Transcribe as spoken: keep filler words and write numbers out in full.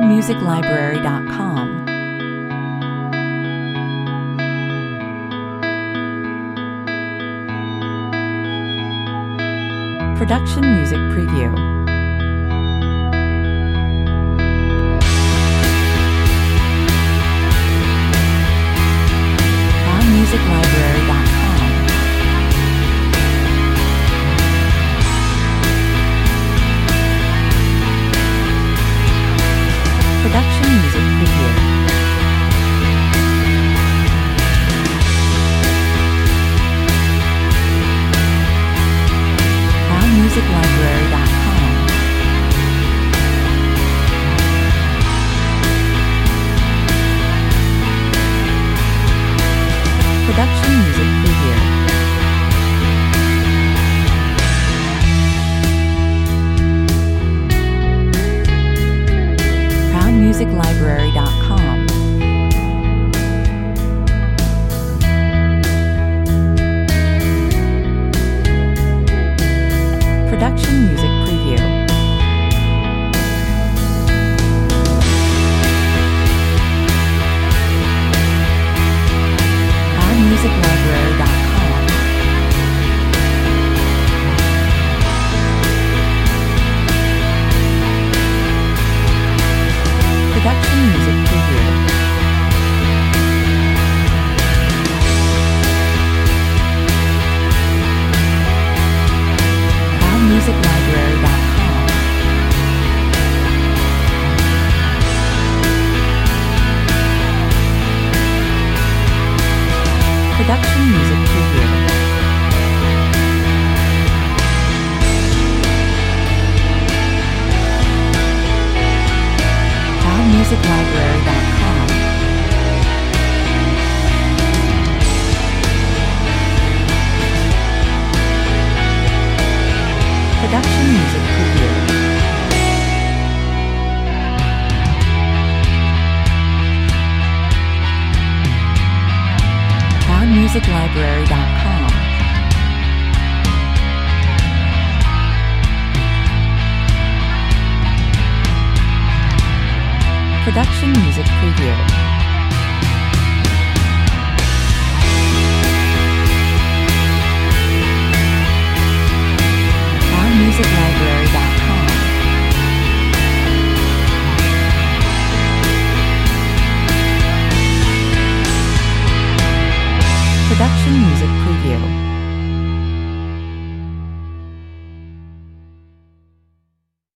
music library dot com. Production Music Preview. music library dot com. Production Music Preview. music library dot com. Production Music Preview. proud music library dot com. Production Music Preview. music library dot com. Production Music Preview. music library dot com. Production Music Preview. proud music library dot com. Production Music Preview. proud music library dot com. Production Music Preview.